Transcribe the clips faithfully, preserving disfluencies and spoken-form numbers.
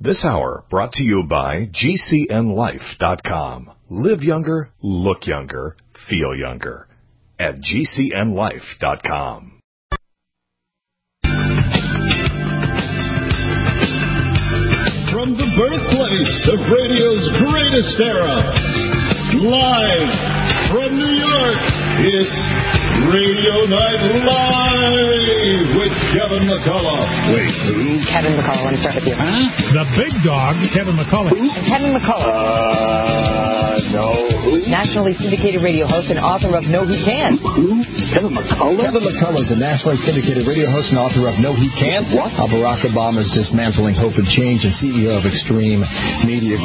This hour brought to you by G C N life dot com. Live younger, look younger, feel younger at G C N life dot com. From the birthplace of radio's greatest era, live from New York, it's Radio Night Live with Kevin McCullough. Wait, who? Kevin McCullough, let me start with you. Huh? The big dog, Kevin McCullough. Who? Kevin McCullough. Uh, no. Who? Nationally syndicated radio host and author of No He Can't. Who? Kevin McCullough? Kevin McCullough is a nationally syndicated radio host and author of No He Can't. What? How Barack Obama is dismantling hope and change, and C E O of Extreme Media.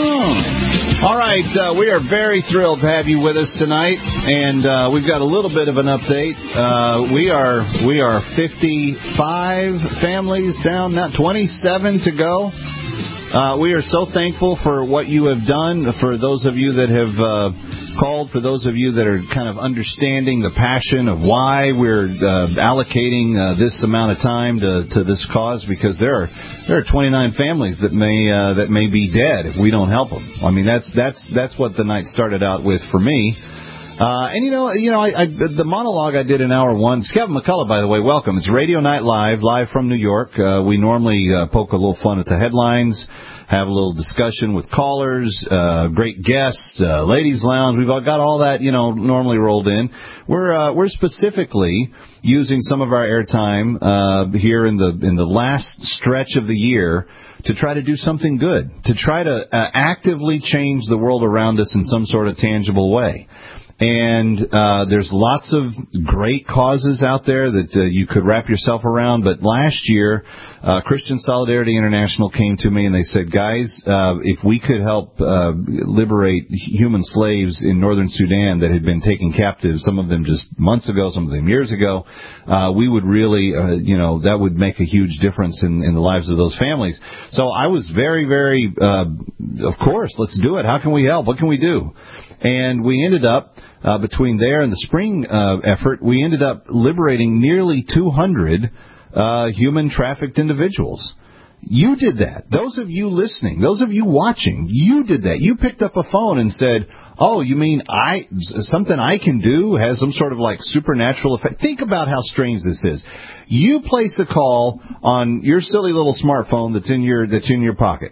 Oh. All right, uh, we are very thrilled to have you with us tonight, and uh, we've got a little bit of an update. Uh, we are we are fifty-five families down, not twenty-seven to go. Uh, we are so thankful for what you have done, for those of you that have uh, called, for those of you that are kind of understanding the passion of why we're uh, allocating uh, this amount of time to, to this cause, because there are there are twenty-nine families that may uh, that may be dead if we don't help them. I mean, that's that's that's what the night started out with for me. Uh, and, you know, you know, I, I, the monologue I did in hour one, it's Kevin McCullough, by the way, welcome. It's Radio Night Live, live from New York. Uh, we normally uh, poke a little fun at the headlines, have a little discussion with callers, uh, great guests, uh, ladies' lounge. We've all got all that, you know, normally rolled in. We're uh, we're specifically using some of our airtime uh, here in the in the last stretch of the year to try to do something good, to try to uh, actively change the world around us in some sort of tangible way. And uh, there's lots of great causes out there that uh, you could wrap yourself around. But last year, uh, Christian Solidarity International came to me and they said, guys, uh, if we could help uh, liberate human slaves in northern Sudan that had been taken captive, some of them just months ago, some of them years ago, uh, we would really, uh, you know, that would make a huge difference in, in the lives of those families. So I was very, very, uh, of course, let's do it. How can we help? What can we do? And we ended up, uh, between there and the spring uh, effort, we ended up liberating nearly two hundred uh, human trafficked individuals. You did that. Those of you listening, those of you watching, you did that. You picked up a phone and said, oh, you mean I something I can do has some sort of like supernatural effect? Think about how strange this is. You place a call on your silly little smartphone that's in your that's in your pocket.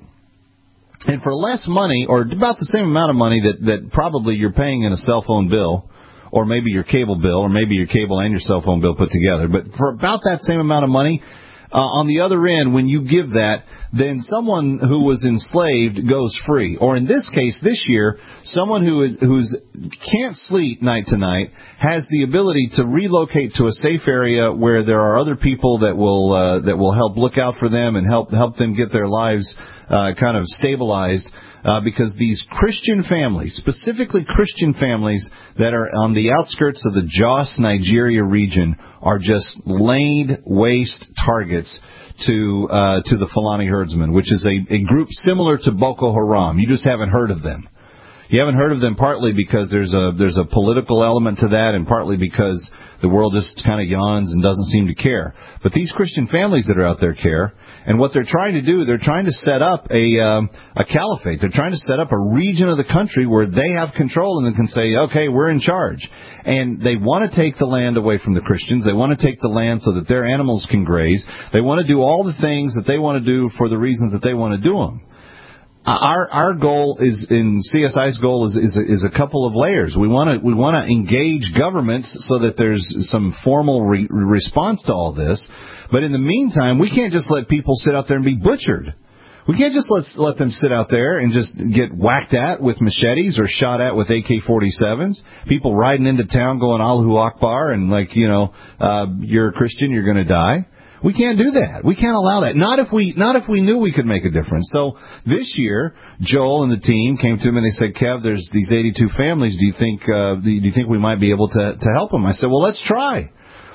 And for less money, or about the same amount of money that, that probably you're paying in a cell phone bill, or maybe your cable bill, or maybe your cable and your cell phone bill put together, but for about that same amount of money, uh, on the other end, when you give that, then someone who was enslaved goes free. Or in this case, this year, someone who is who's can't sleep night to night has the ability to relocate to a safe area where there are other people that will uh, that will help look out for them and help help them get their lives Uh, kind of stabilized, uh, because these Christian families, specifically Christian families that are on the outskirts of the Jos, Nigeria region, are just laid waste targets to uh, to the Fulani herdsmen, which is a, a group similar to Boko Haram. You just haven't heard of them. You haven't heard of them partly because there's a there's a political element to that, and partly because the world just kind of yawns and doesn't seem to care. But these Christian families that are out there care, and what they're trying to do, they're trying to set up a um, a caliphate. They're trying to set up a region of the country where they have control and they can say, okay, we're in charge. And they want to take the land away from the Christians. They want to take the land so that their animals can graze. They want to do all the things that they want to do for the reasons that they want to do them. Our our goal is in C S I's goal is is a, is a couple of layers. We want to we want to engage governments so that there's some formal re- response to all this. But in the meantime, we can't just let people sit out there and be butchered. We can't just let let them sit out there and just get whacked at with machetes or shot at with A K forty-sevens. People riding into town going Allahu Akbar and like, you know, uh, you're a Christian, you're going to die. We can't do that. We can't allow that. Not if we not if we knew we could make a difference. So this year, Joel and the team came to him and they said, Kev, there's these eighty-two families. Do you think uh, do you think we might be able to to help them? I said, well, let's try.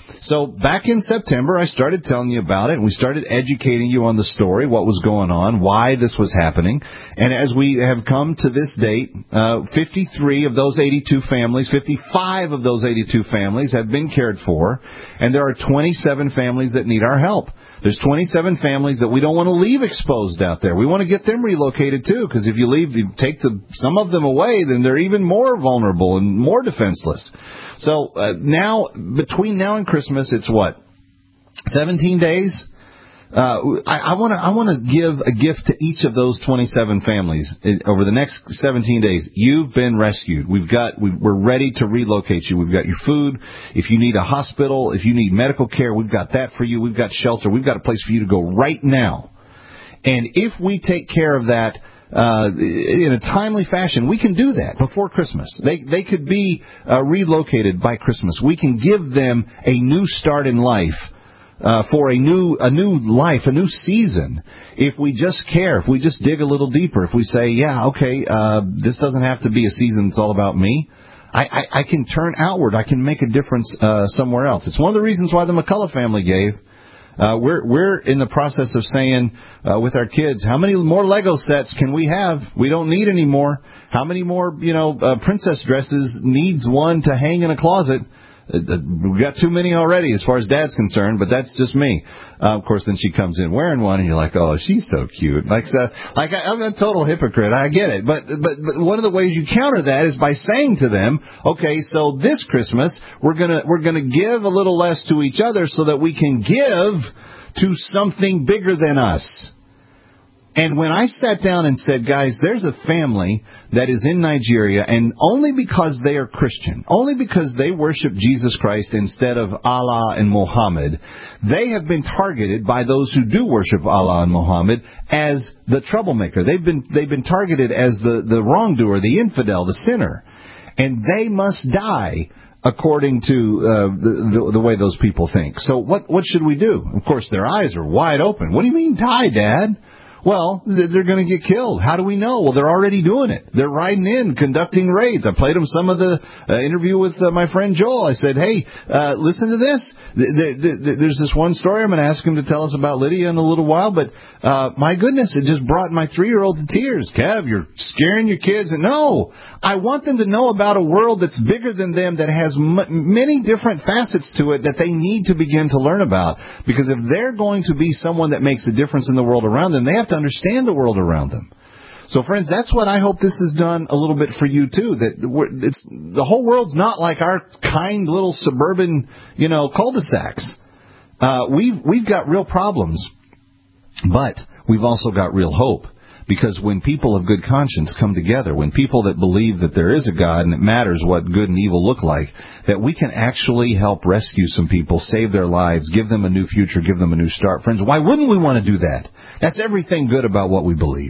So back in September, I started telling you about it. We started educating you on the story, what was going on, why this was happening. And as we have come to this date, uh, fifty-three of those eighty-two families, fifty-five of those eighty-two families have been cared for. And there are twenty-seven families that need our help. There's twenty-seven families that we don't want to leave exposed out there. We want to get them relocated, too, because if you leave, you take the, some of them away, then they're even more vulnerable and more defenseless. So uh, now, between now and Christmas, it's what, seventeen days? Uh, I want to I want to give a gift to each of those twenty-seven families over the next seventeen days. You've been rescued. We've got we, we're ready to relocate you. We've got your food. If you need a hospital, if you need medical care, we've got that for you. We've got shelter. We've got a place for you to go right now. And if we take care of that uh, in a timely fashion, we can do that before Christmas. They they could be uh, relocated by Christmas. We can give them a new start in life. Uh, for a new a new life, a new season, if we just care, if we just dig a little deeper, if we say, yeah, okay, uh, this doesn't have to be a season that's all about me. I, I, I can turn outward. I can make a difference uh, somewhere else. It's one of the reasons why the McCullough family gave. Uh, we're we're in the process of saying uh, with our kids, how many more Lego sets can we have? We don't need any more. How many more, you know, uh, princess dresses needs one to hang in a closet? We've got too many already as far as Dad's concerned, but that's just me. Uh, of course, then she comes in wearing one, and you're like, oh, she's so cute. Like, uh, like I, I'm a total hypocrite. I get it. But, but, but one of the ways you counter that is by saying to them, okay, so this Christmas, we're gonna, we're gonna give a little less to each other so that we can give to something bigger than us. And when I sat down and said, guys, there's a family that is in Nigeria, and only because they are Christian, only because they worship Jesus Christ instead of Allah and Muhammad, they have been targeted by those who do worship Allah and Muhammad as the troublemaker. They've been they've been targeted as the, the wrongdoer, the infidel, the sinner. And they must die according to uh, the, the, the way those people think. So what, what should we do? Of course, their eyes are wide open. What do you mean die, Dad? Well, they're going to get killed. How do we know? Well, they're already doing it. They're riding in, conducting raids. I played them some of the uh, interview with uh, my friend Joel. I said, hey, uh, listen to this. There, there, there's this one story. I'm going to ask him to tell us about Lydia in a little while. But, uh, my goodness, it just brought my three-year-old to tears. Kev, you're scaring your kids. And no, I want them to know about a world that's bigger than them, that has m- many different facets to it that they need to begin to learn about. Because if they're going to be someone that makes a difference in the world around them, they have to understand the world around them. So, friends, that's what I hope this has done a little bit for you, too. That we're, it's the whole world's not like our kind little suburban, you know, cul-de-sacs. Uh, we've, we've got real problems, but we've also got real hope. Because when people of good conscience come together, when people that believe that there is a God and it matters what good and evil look like, that we can actually help rescue some people, save their lives, give them a new future, give them a new start. Friends, why wouldn't we want to do that? That's everything good about what we believe.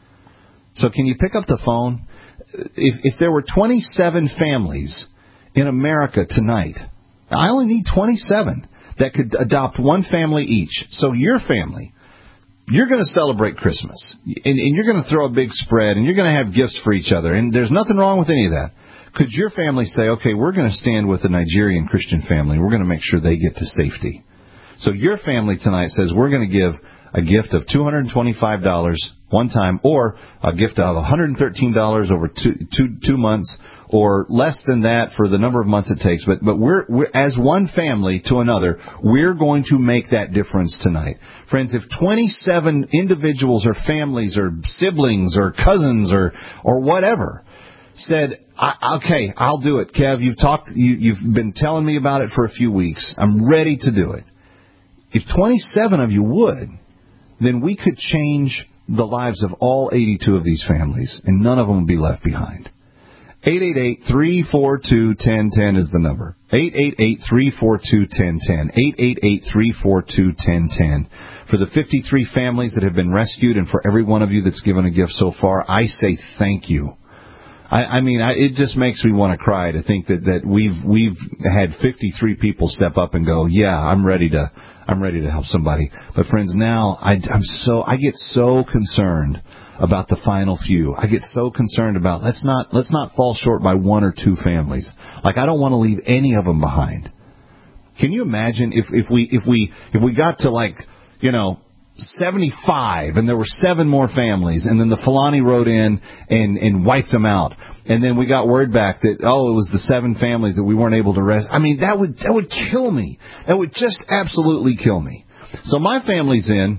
So can you pick up the phone? If, if there were twenty-seven families in America tonight, I only need twenty-seven that could adopt one family each. So your family, you're going to celebrate Christmas, and, and you're going to throw a big spread, and you're going to have gifts for each other, and there's nothing wrong with any of that. Could your family say, okay, we're going to stand with a Nigerian Christian family, and we're going to make sure they get to safety? So your family tonight says, we're going to give a gift of two hundred twenty-five dollars one time, or a gift of one hundred thirteen dollars over two, two, two months, or less than that for the number of months it takes. But but we're, we're as one family to another, we're going to make that difference tonight. Friends, if twenty-seven individuals or families or siblings or cousins or or whatever said, I, okay, I'll do it. Kev, you've talked, you, you've been telling me about it for a few weeks. I'm ready to do it. If twenty-seven of you would, then we could change the lives of all eighty-two of these families, and none of them would be left behind. eight eight eight, three four two, one zero one zero is the number. eight eight eight, three four two, one zero one zero. eight eight eight, three four two, one zero one zero. For the fifty-three families that have been rescued, and for every one of you that's given a gift so far, I say thank you. I, I mean, I, it just makes me want to cry to think that, that we've we've had fifty-three people step up and go, yeah, I'm ready to I'm ready to help somebody. But friends, now I, I'm so I get so concerned about the final few. I get so concerned about let's not let's not fall short by one or two families. Like, I don't want to leave any of them behind. Can you imagine if, if we if we if we got to like, you know, seventy-five and there were seven more families, and then the Fulani rode in and, and wiped them out, and then we got word back that, oh, it was the seven families that we weren't able to rescue. I mean, that would that would kill me. That would just absolutely kill me. So my family's in.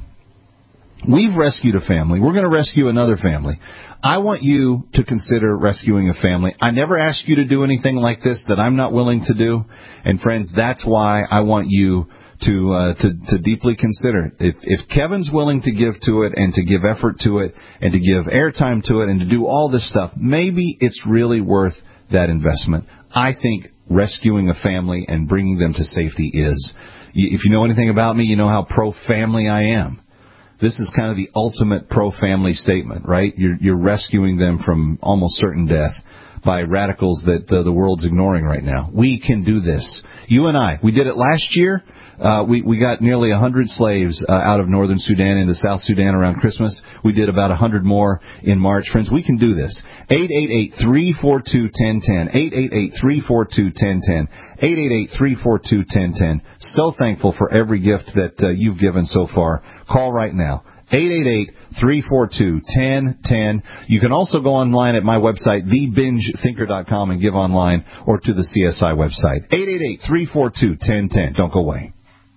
We've rescued a family. We're going to rescue another family. I want you to consider rescuing a family. I never asked you to do anything like this that I'm not willing to do. And friends, that's why I want you to uh, to, to deeply consider. If, if Kevin's willing to give to it and to give effort to it and to give airtime to it and to do all this stuff, maybe it's really worth that investment. I think rescuing a family and bringing them to safety is. If you know anything about me, you know how pro-family I am. This is kind of the ultimate pro-family statement, right? You're, you're rescuing them from almost certain death by radicals that uh, the world's ignoring right now. We can do this. You and I, we did it last year. Uh, we, we got nearly one hundred slaves uh, out of northern Sudan into South Sudan around Christmas. We did about one hundred more in March. Friends, we can do this. eight eight eight, three four two, one zero one zero. eight eight eight, three four two, one zero one zero. eight eight eight, three four two, one zero one zero. So thankful for every gift that uh, you've given so far. Call right now. eight eight eight, three four two, one zero one zero. You can also go online at my website, the binge thinker dot com, and give online, or to the C S I website. eight eight eight, three four two, one zero one zero. Don't go away.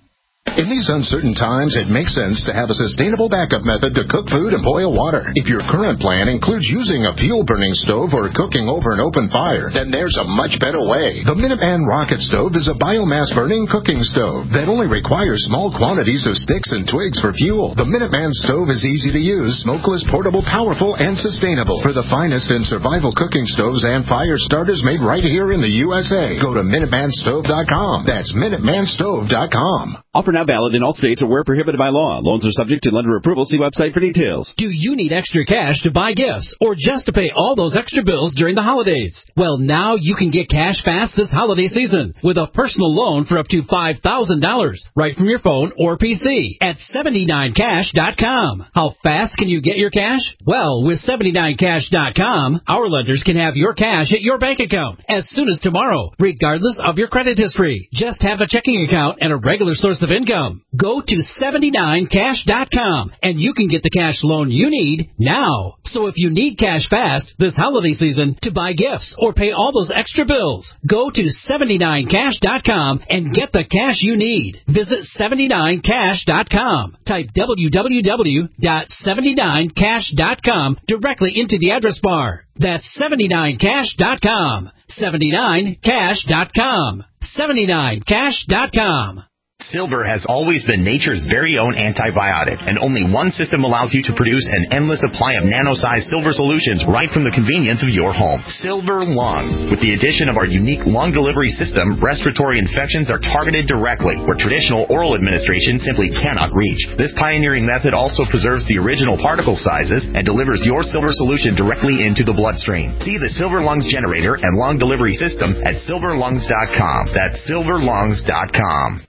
In these uncertain times, it makes sense to have a sustainable backup method to cook food and boil water. If your current plan includes using a fuel-burning stove or cooking over an open fire, then there's a much better way. The Minuteman Rocket Stove is a biomass-burning cooking stove that only requires small quantities of sticks and twigs for fuel. The Minuteman Stove is easy to use, smokeless, portable, powerful, and sustainable. For the finest in survival cooking stoves and fire starters made right here in the U S A, go to Minuteman Stove dot com. That's Minuteman Stove dot com. Offer now valid in all states or where prohibited by law. Loans are subject to lender approval. See website for details. Do you need extra cash to buy gifts or just to pay all those extra bills during the holidays? Well, now you can get cash fast this holiday season with a personal loan for up to five thousand dollars right from your phone or P C at seventy-nine cash dot com. How fast can you get your cash? Well, with seventy-nine cash dot com, our lenders can have your cash at your bank account as soon as tomorrow, regardless of your credit history. Just have a checking account and a regular source of income. Go to seventy-nine cash dot com and you can get the cash loan you need now. So if you need cash fast this holiday season to buy gifts or pay all those extra bills, go to seventy-nine cash dot com and get the cash you need. Visit seventy-nine cash dot com. Type w w w dot seventy-nine cash dot com directly into the address bar. That's seventy-nine cash dot com. seventy-nine cash dot com. seventy-nine cash dot com. Silver has always been nature's very own antibiotic, and only one system allows you to produce an endless supply of nano-sized silver solutions right from the convenience of your home. Silver Lungs. With the addition of our unique lung delivery system, respiratory infections are targeted directly, where traditional oral administration simply cannot reach. This pioneering method also preserves the original particle sizes and delivers your silver solution directly into the bloodstream. See the Silver Lungs generator and lung delivery system at silver lungs dot com. That's silver lungs dot com.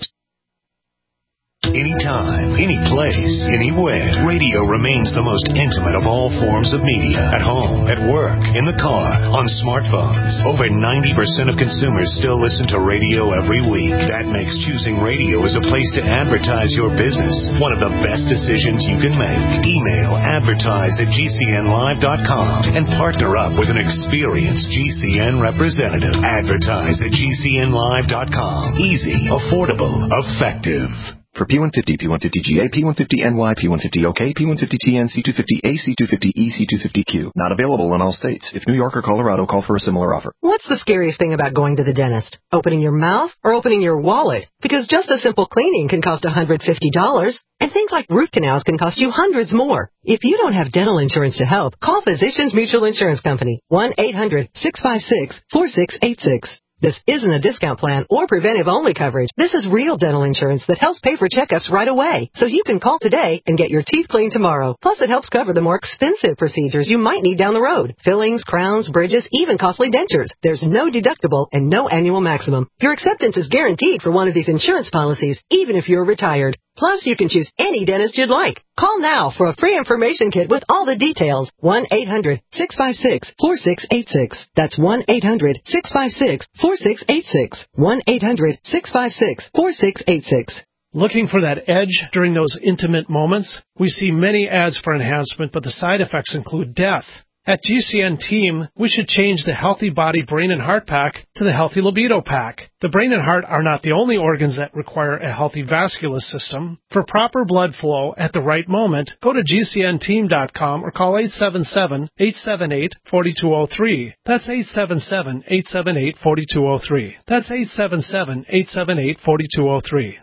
Anytime, any place, anywhere. Radio remains the most intimate of all forms of media. At home, at work, in the car, on smartphones. Over ninety percent of consumers still listen to radio every week. That makes choosing radio as a place to advertise your business one of the best decisions you can make. Email advertise at G C N live dot com and partner up with an experienced G C N representative. Advertise at G C N live dot com. Easy, affordable, effective. For P one fifty, P one fifty G A, P one fifty N Y, P one fifty O K, P one fifty T N, C two fifty A, C two fifty E, C two fifty Q. Not available in all states. If New York or Colorado, call for a similar offer. What's the scariest thing about going to the dentist? Opening your mouth or opening your wallet? Because just a simple cleaning can cost one hundred fifty dollars, and things like root canals can cost you hundreds more. If you don't have dental insurance to help, call Physicians Mutual Insurance Company, one eight hundred, six five six, four six eight six. This isn't a discount plan or preventive-only coverage. This is real dental insurance that helps pay for checkups right away. So you can call today and get your teeth cleaned tomorrow. Plus, it helps cover the more expensive procedures you might need down the road. Fillings, crowns, bridges, even costly dentures. There's no deductible and no annual maximum. Your acceptance is guaranteed for one of these insurance policies, even if you're retired. Plus, you can choose any dentist you'd like. Call now for a free information kit with all the details. one eight hundred six five six four six eight six. That's one eight hundred six five six four six eight six. one eight hundred six five six four six eight six. Looking for that edge during those intimate moments? We see many ads for enhancement, but the side effects include death. At G C N Team, we should change the Healthy Body, Brain, and Heart Pack to the Healthy Libido Pack. The brain and heart are not the only organs that require a healthy vascular system. For proper blood flow at the right moment, go to G C N team dot com or call eight seven seven, eight seven eight, four two zero three. That's eight seven seven, eight seven eight, four two zero three. That's eight seven seven, eight seven eight, four two zero three.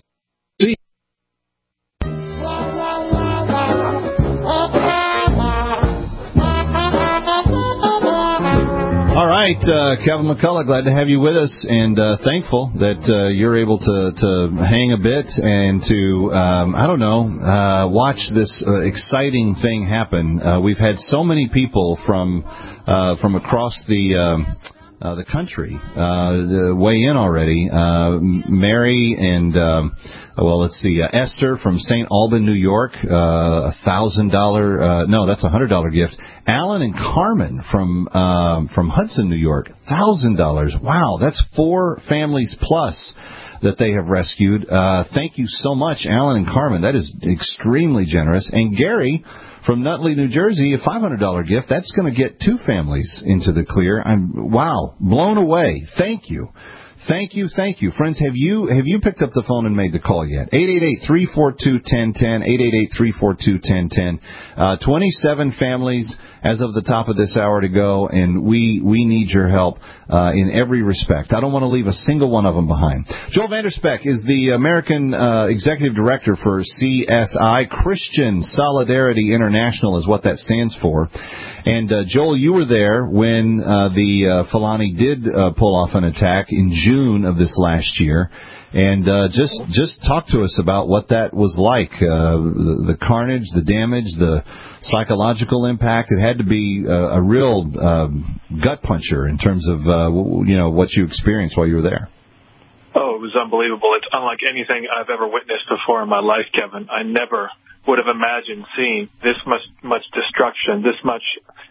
All right, uh, Kevin McCullough, glad to have you with us, and uh, thankful that uh, you're able to, to hang a bit and to, um, I don't know, uh, watch this uh, exciting thing happen. Uh, we've had so many people from uh, from across the um, uh, the country uh, weigh in already. Uh, Mary and, um, well, let's see, uh, Esther from Saint Alban, New York, uh, a one thousand dollars, uh, no, that's a one hundred dollars gift. Alan and Carmen from um, from Hudson, New York, one thousand dollars. Wow, that's four families plus that they have rescued. Uh, thank you so much, Alan and Carmen. That is extremely generous. And Gary from Nutley, New Jersey, a five hundred dollars gift. That's going to get two families into the clear. I'm wow, blown away. Thank you. Thank you, thank you. Friends, have you have you picked up the phone and made the call yet? eight eight eight, three four two, one zero one zero, eight eight eight, three four two, one zero one zero. Uh, twenty-seven families as of the top of this hour to go, and we we need your help uh, in every respect. I don't want to leave a single one of them behind. Joel Vanderspeck is the American uh, Executive Director for C S I. Christian Solidarity International is what that stands for. And, uh, Joel, you were there when uh, the uh, Fulani did uh, pull off an attack in June of this last year. And uh, just just talk to us about what that was like, uh, the, the carnage, the damage, the psychological impact. It had to be a, a real uh, gut puncher in terms of, uh, you know, what you experienced while you were there. Oh, it was unbelievable. It's unlike anything I've ever witnessed before in my life, Kevin. I never would have imagined seeing this much much destruction, this much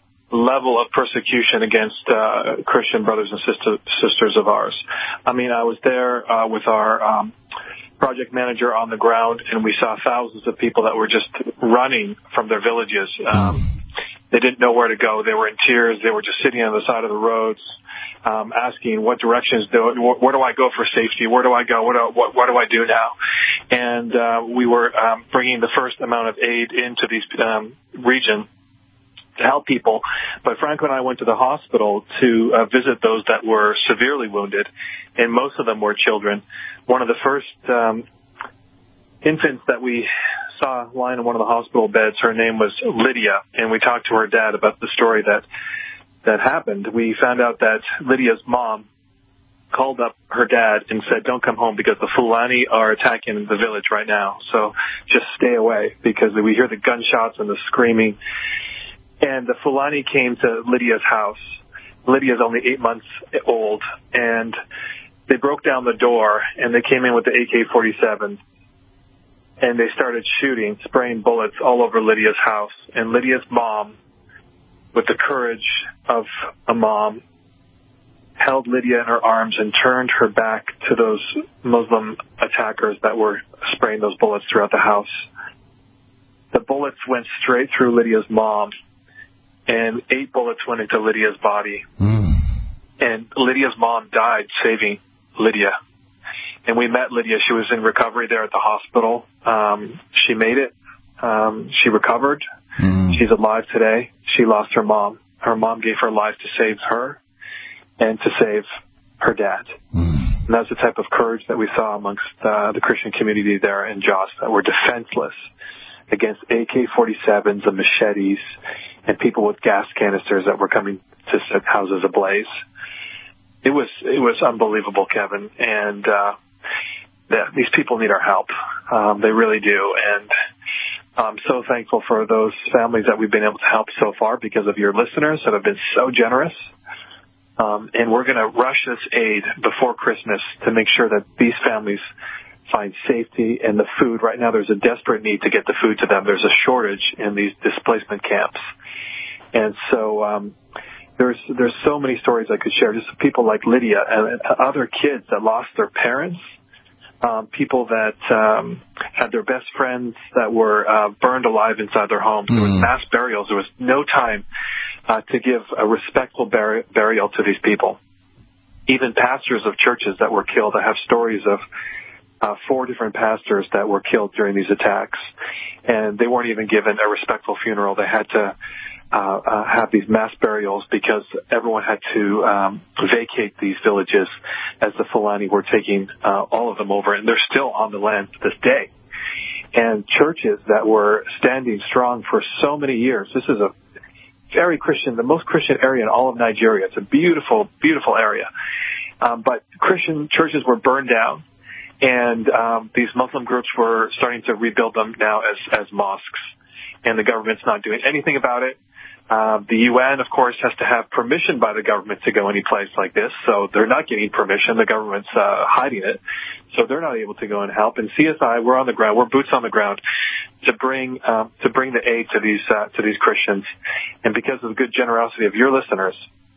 level of persecution against uh, Christian brothers and sister, sisters of ours. I mean, I was there uh, with our um, project manager on the ground, and we saw thousands of people that were just running from their villages. Um, they didn't know where to go. They were in tears. They were just sitting on the side of the roads, um, asking, what directions do, where do I go for safety? Where do I go? What do, what, what do I do now? And uh, we were um, bringing the first amount of aid into these um, region to help people. But Franco and I went to the hospital to uh, visit those that were severely wounded, and most of them were children. One of the first um, infants that we saw lying in one of the hospital beds, her name was Lydia, and we talked to her dad about the story that that happened. We found out that Lydia's mom called up her dad and said, don't come home because the Fulani are attacking the village right now, so just stay away, because we hear the gunshots and the screaming. And the Fulani came to Lydia's house. Lydia's only eight months old, and they broke down the door, and they came in with the A K forty-seven, and they started shooting, spraying bullets all over Lydia's house. And Lydia's mom, with the courage of a mom, held Lydia in her arms and turned her back to those Muslim attackers that were spraying those bullets throughout the house. The bullets went straight through Lydia's mom, and eight bullets went into Lydia's body. Mm. And Lydia's mom died saving Lydia. And we met Lydia. She was in recovery there at the hospital. Um, she made it. Um, she recovered. Mm. She's alive today. She lost her mom. Her mom gave her life to save her and to save her dad. Mm. And that's the type of courage that we saw amongst uh, the Christian community there in Jos, that were defenseless against A K forty-sevens and machetes and people with gas canisters that were coming to set houses ablaze. It was it was unbelievable, Kevin, and uh, yeah, these people need our help. Um, they really do, and I'm so thankful for those families that we've been able to help so far because of your listeners that have been so generous. Um, and we're going to rush this aid before Christmas to make sure that these families find safety in the food. Right now there's a desperate need to get the food to them. There's a shortage in these displacement camps. And so um, there's there's so many stories I could share, just people like Lydia and other kids that lost their parents, um, people that um, had their best friends that were uh, burned alive inside their homes. Mm. There was mass burials. There was no time uh, to give a respectful bur- burial to these people. Even pastors of churches that were killed. I have stories of uh, four different pastors that were killed during these attacks, and they weren't even given a respectful funeral. They had to uh, uh, have these mass burials because everyone had to um, vacate these villages as the Fulani were taking uh, all of them over, and they're still on the land to this day. And churches that were standing strong for so many years. This is a very Christian, the most Christian area in all of Nigeria. It's a beautiful, beautiful area. Um, but Christian churches were burned down, and um, these Muslim groups were starting to rebuild them now as, as mosques, and the government's not doing anything about it. Uh, the U N, of course, has to have permission by the government to go any place like this, so they're not getting permission. The government's uh, hiding it, so they're not able to go and help. And C S I, we're on the ground, we're boots on the ground to bring um, to bring the aid to these uh, to these Christians. And because of the good generosity of your listeners,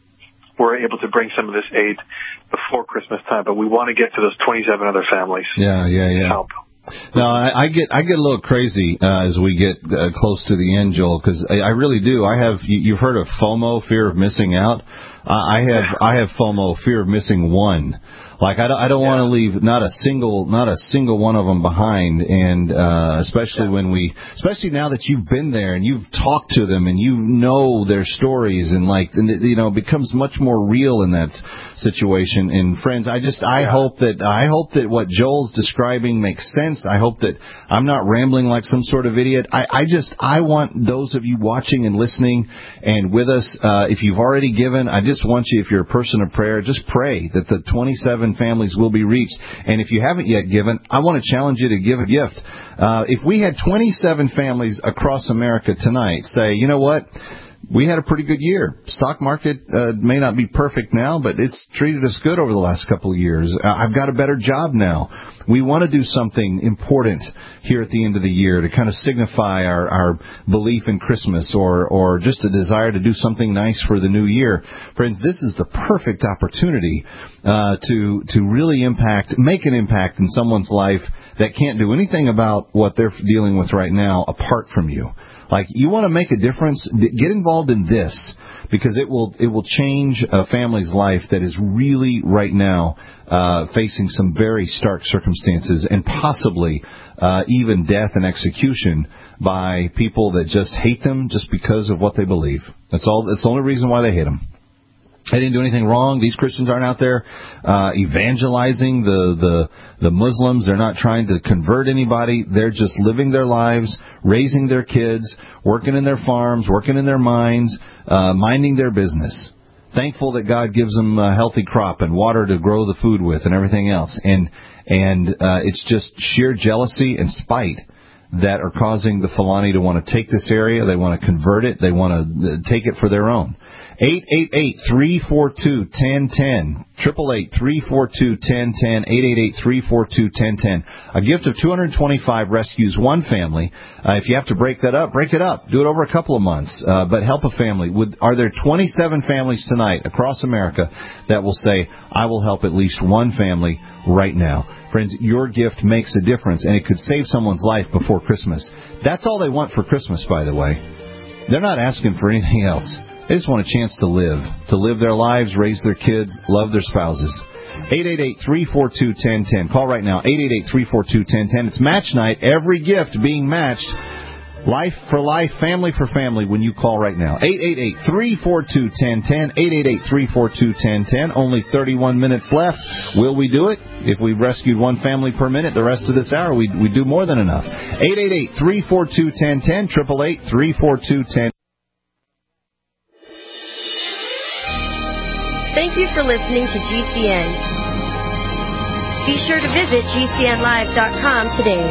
we're able to bring some of this aid before Christmas time. But we want to get to those twenty-seven other families. Yeah, yeah, yeah. Help. No, I, I get I get a little crazy uh, as we get uh, close to the end, Joel, because I, I really do. I have you, you've heard of FOMO, fear of missing out. Uh, I have I have FOMO, fear of missing one. Like I don't, I don't yeah. want to leave not a single not a single one of them behind, and uh, especially yeah. when we, especially now that you've been there and you've talked to them and you know their stories, and like and you know it becomes much more real in that situation. And friends, I just I yeah. hope that I hope that what Joel's describing makes sense. I hope that I'm not rambling like some sort of idiot. I, I just I want those of you watching and listening and with us, uh, if you've already given, I just want you, if you're a person of prayer, just pray that the twenty-seven families will be reached. And if you haven't yet given, I want to challenge you to give a gift. Uh, if we had twenty-seven families across America tonight say, you know what, we had a pretty good year. Stock market uh, may not be perfect now, but it's treated us good over the last couple of years. Uh, I've got a better job now. We want to do something important here at the end of the year to kind of signify our, our belief in Christmas, or, or just a desire to do something nice for the new year. Friends, this is the perfect opportunity uh, to to really impact, make an impact in someone's life that can't do anything about what they're dealing with right now apart from you. Like, you want to make a difference, get involved in this, because it will it will change a family's life that is really right now uh, facing some very stark circumstances, and possibly uh, even death and execution by people that just hate them just because of what they believe. That's all. That's the only reason why they hate them. They didn't do anything wrong. These Christians aren't out there uh, evangelizing the, the the Muslims. They're not trying to convert anybody. They're just living their lives, raising their kids, working in their farms, working in their mines, uh, minding their business. Thankful that God gives them a healthy crop and water to grow the food with and everything else. And and uh, it's just sheer jealousy and spite that are causing the Fulani to want to take this area. They want to convert it. They want to take it for their own. eight eight eight, three four two, one zero one zero. eight eight eight, three four two, one zero one zero. eight eight eight, three four two, one zero one zero. A gift of two hundred twenty-five rescues one family. Uh, if you have to break that up, break it up. Do it over a couple of months. Uh, but help a family. Would, are there twenty-seven families tonight across America that will say, I will help at least one family right now? Friends, your gift makes a difference, and it could save someone's life before Christmas. That's all they want for Christmas, by the way. They're not asking for anything else. They just want a chance to live, to live their lives, raise their kids, love their spouses. eight eight eight, three four two, one zero one zero. Call right now, eight eight eight, three four two, one zero one zero. It's match night. Every gift being matched. Life for life, family for family when you call right now. eight eight eight, three four two, one zero one zero. eight eight eight, three four two, one zero one zero. Only thirty-one minutes left. Will we do it? If we rescued one family per minute the rest of this hour, we'd, we'd do more than enough. eight eight eight, three four two, one zero one zero. eight eight eight, three four two, one zero one zero. Thank you for listening to G C N. Be sure to visit G C N live dot com today.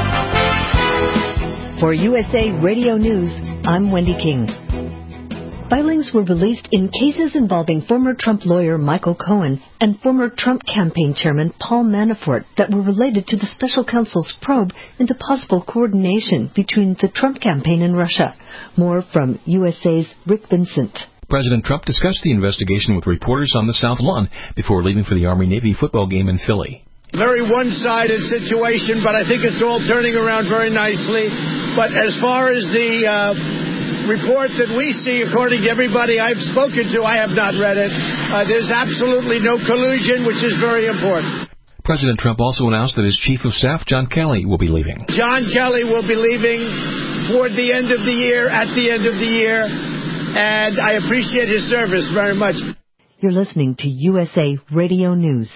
For U S A Radio News, I'm Wendy King. Filings were released in cases involving former Trump lawyer Michael Cohen and former Trump campaign chairman Paul Manafort that were related to the special counsel's probe into possible coordination between the Trump campaign and Russia. More from U S A's Rick Vincent. President Trump discussed the investigation with reporters on the South Lawn before leaving for the Army-Navy football game in Philly. Very one-sided situation, but I think it's all turning around very nicely. But as far as the uh, report that we see, according to everybody I've spoken to, I have not read it. Uh, there's absolutely no collusion, which is very important. President Trump also announced that his Chief of Staff, John Kelly, will be leaving. John Kelly will be leaving toward the end of the year, at the end of the year, and I appreciate his service very much. You're listening to U S A Radio News.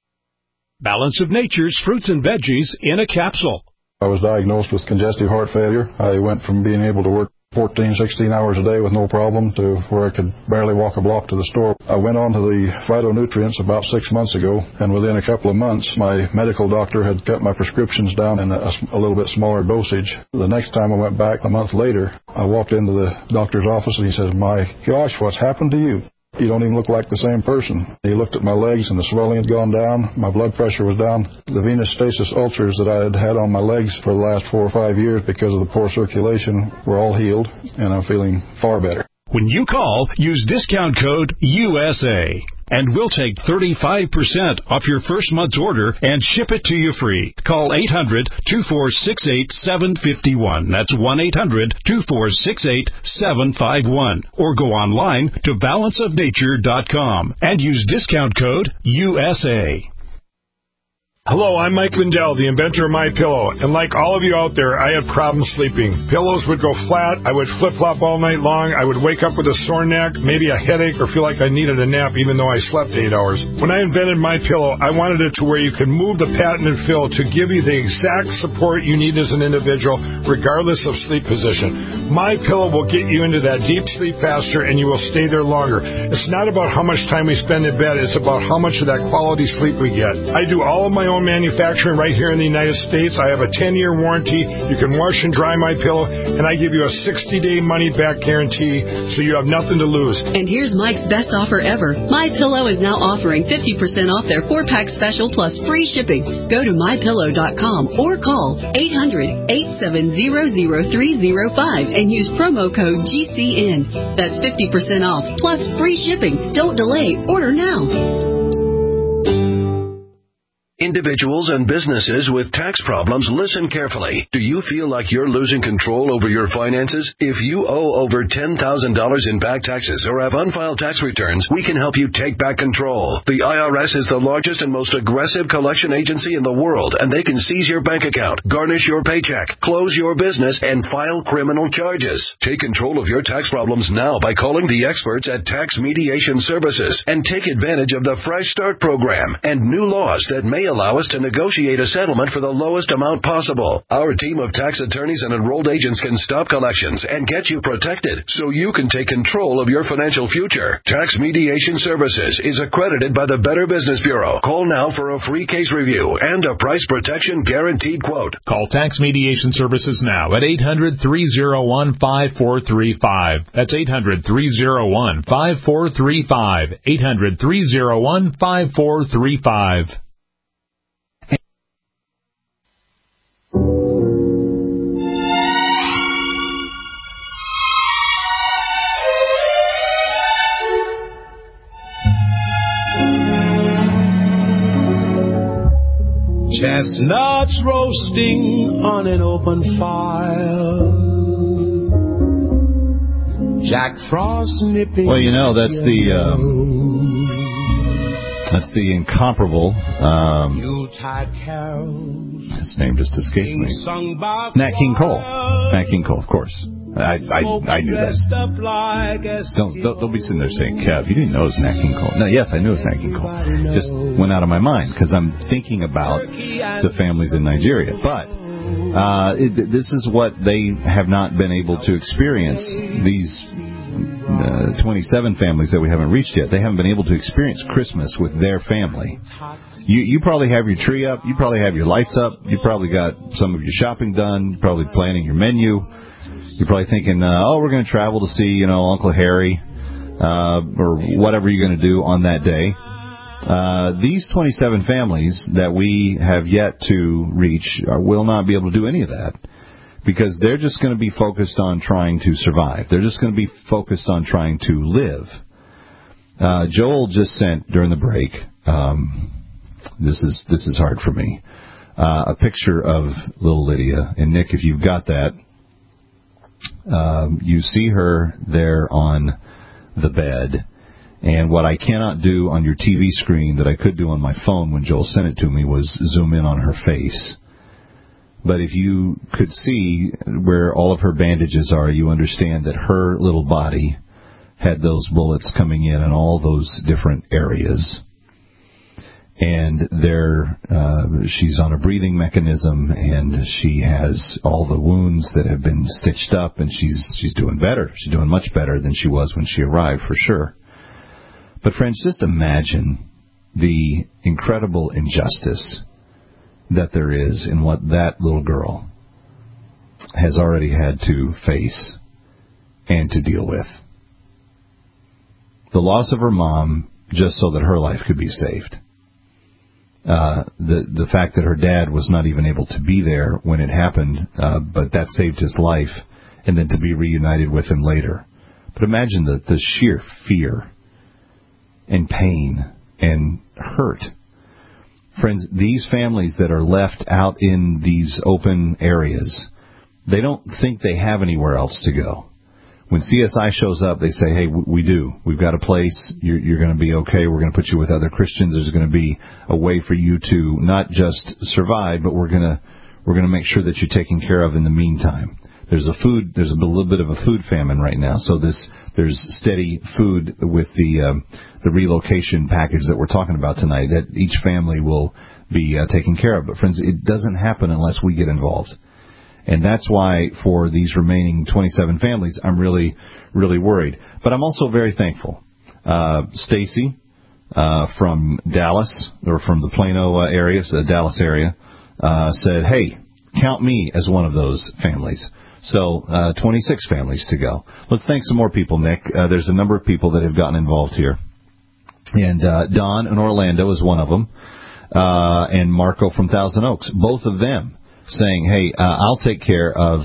Balance of Nature's fruits and veggies in a capsule. I was diagnosed with congestive heart failure. I went from being able to work fourteen, sixteen hours a day with no problem to where I could barely walk a block to the store. I went on to the phytonutrients about six months ago, and within a couple of months, my medical doctor had cut my prescriptions down in a, a little bit smaller dosage. The next time I went back, a month later, I walked into the doctor's office, and he said, "My gosh, what's happened to you? You don't even look like the same person." He looked at my legs, and the swelling had gone down. My blood pressure was down. The venous stasis ulcers that I had had on my legs for the last four or five years because of the poor circulation were all healed, and I'm feeling far better. When you call, use discount code U S A, and we'll take thirty-five percent off your first month's order and ship it to you free. Call eight hundred, two four six eight, seven five one. That's one eight hundred, two four six eight, seven five one. Or go online to balance of nature dot com and use discount code U S A. Hello, I'm Mike Lindell, the inventor of MyPillow, and like all of you out there, I had problems sleeping. Pillows would go flat, I would flip-flop all night long, I would wake up with a sore neck, maybe a headache, or feel like I needed a nap even though I slept eight hours. When I invented MyPillow, I wanted it to where you could move the patented fill to give you the exact support you need as an individual, regardless of sleep position. MyPillow will get you into that deep sleep faster, and you will stay there longer. It's not about how much time we spend in bed, it's about how much of that quality sleep we get. I do all of my own manufacturing right here in the United States. I have a ten-year warranty. You can wash and dry my pillow, and I give you a sixty-day money-back guarantee, so you have nothing to lose. And here's Mike's best offer ever. MyPillow is now offering fifty percent off their four-pack special plus free shipping. Go to my pillow dot com or call eight hundred, eight seven zero, zero three zero five and use promo code G C N. That's fifty percent off plus free shipping. Don't delay. Order now. Individuals and businesses with tax problems, listen carefully. Do you feel like you're losing control over your finances? If you owe over ten thousand dollars in back taxes or have unfiled tax returns, we can help you take back control. The I R S is the largest and most aggressive collection agency in the world, and they can seize your bank account, garnish your paycheck, close your business, and file criminal charges. Take control of your tax problems now by calling the experts at Tax Mediation Services and take advantage of the Fresh Start program and new laws that may allow us to negotiate a settlement for the lowest amount possible. Our team of tax attorneys and enrolled agents can stop collections and get you protected so you can take control of your financial future. Tax Mediation Services is accredited by the Better Business Bureau. Call now for a free case review and a price protection guaranteed quote. Call Tax Mediation Services now at eight hundred, three oh one, five four three five. That's eight hundred, three oh one, five four three five. eight hundred, three oh one, five four three five. Chestnuts roasting on an open fire. Jack Frost nipping. Well, you know, that's the uh, that's the incomparable. Um, his name just escaped me. Nat King Cole. Nat King Cole, of course. I I, I knew that. Don't, don't don't be sitting there saying, Kev, you didn't know it was Nat King Cole. No, yes, I knew it was Nat King Cole. Just went out of my mind because I'm thinking about the families in Nigeria. But uh, it, this is what they have not been able to experience. These uh, twenty-seven families that we haven't reached yet, they haven't been able to experience Christmas with their family. You you probably have your tree up. You probably have your lights up. You probably got some of your shopping done. You're probably planning your menu. You're probably thinking, uh, oh, we're going to travel to see, you know, Uncle Harry, uh, or whatever you're going to do on that day. Uh, these twenty-seven families that we have yet to reach are, will not be able to do any of that because they're just going to be focused on trying to survive. They're just going to be focused on trying to live. Uh, Joel just sent during the break, um, this is this is hard for me, uh, a picture of little Lydia. And Nick, if you've got that, um, you see her there on the bed. And what I cannot do on your T V screen that I could do on my phone when Joel sent it to me was zoom in on her face. But if you could see where all of her bandages are, you understand that her little body had those bullets coming in in all those different areas. And there, uh, she's on a breathing mechanism, and she has all the wounds that have been stitched up, and she's she's doing better. She's doing much better than she was when she arrived, for sure. But friends, just imagine the incredible injustice that there is in what that little girl has already had to face and to deal with. The loss of her mom just so that her life could be saved. Uh, the the fact that her dad was not even able to be there when it happened, uh, but that saved his life, and then to be reunited with him later. But imagine the, the sheer fear and pain and hurt. Friends, these families that are left out in these open areas, they don't think they have anywhere else to go. When C S I shows up, they say, hey, we do. We've got a place. You're, you're going to be okay. We're going to put you with other Christians. There's going to be a way for you to not just survive, but we're going to we're going to make sure that you're taken care of in the meantime. There's a food. There's a little bit of a food famine right now. So this there's steady food with the um, the relocation package that we're talking about tonight that each family will be uh, taken care of. But friends, it doesn't happen unless we get involved. And that's why for these remaining twenty-seven families, I'm really, really worried. But I'm also very thankful. Uh, Stacy uh, from Dallas, or from the Plano uh, area, so the Dallas area, uh, said, hey, count me as one of those families. So uh, twenty-six families to go. Let's thank some more people, Nick. Uh, there's a number of people that have gotten involved here. And uh, Don in Orlando is one of them, uh, and Marco from Thousand Oaks, both of them saying, hey, uh, I'll take care of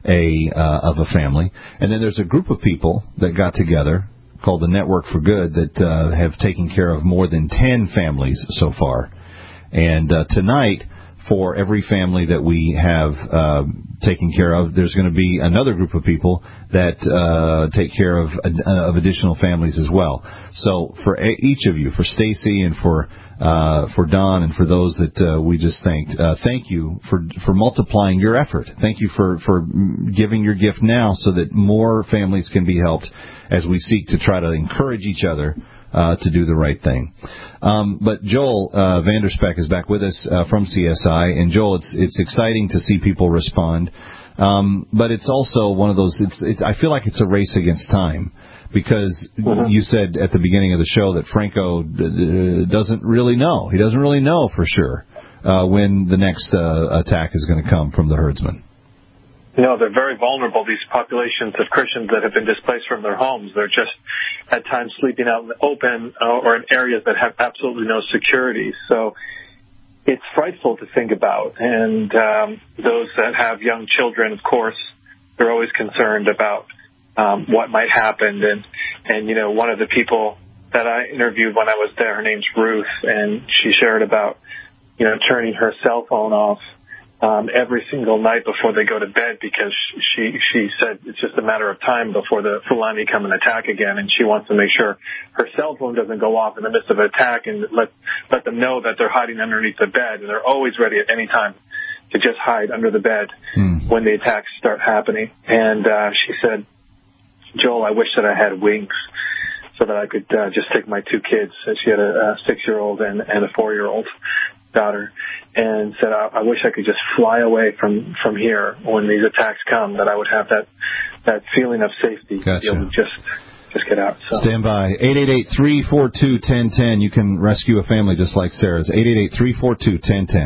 a uh, of a family. And then there's a group of people that got together called the Network for Good that uh, have taken care of more than ten families so far. And uh, tonight, for every family that we have uh, taken care of, there's going to be another group of people that uh, take care of uh, of additional families as well. So for a- each of you, for Stacy and for uh, for Don and for those that uh, we just thanked, uh, thank you for for multiplying your effort. Thank you for, for giving your gift now so that more families can be helped as we seek to try to encourage each other Uh, to do the right thing. Um, but Joel uh, Vanderspeck is back with us uh, from C S I. And Joel, it's it's exciting to see people respond. Um, but it's also one of those, it's, it's I feel like it's a race against time. Because mm-hmm. you said at the beginning of the show that Franco d- d- doesn't really know. He doesn't really know for sure uh, when the next uh, attack is going to come from the herdsmen. You know, they're very vulnerable, these populations of Christians that have been displaced from their homes. They're just at times sleeping out in the open uh, or in areas that have absolutely no security. So it's frightful to think about. And um, those that have young children, of course, they're always concerned about um, what might happen. And, and, you know, one of the people that I interviewed when I was there, her name's Ruth, and she shared about, you know, turning her cell phone off Um, every single night before they go to bed, because she she said it's just a matter of time before the Fulani come and attack again, and she wants to make sure her cell phone doesn't go off in the midst of an attack, and let let them know that they're hiding underneath the bed, and they're always ready at any time to just hide under the bed mm. when the attacks start happening. And uh, she said, Joel, I wish that I had wings so that I could uh, just take my two kids. She had a, a six-year-old and, and a four-year-old daughter, and said, I, I wish I could just fly away from, from here when these attacks come, that I would have that that feeling of safety gotcha. to be able to just, just get out. So. Stand by. eight eight eight, three four two, one zero one zero. You can rescue a family just like Sarah's. eight eight eight, three four two, one zero one zero.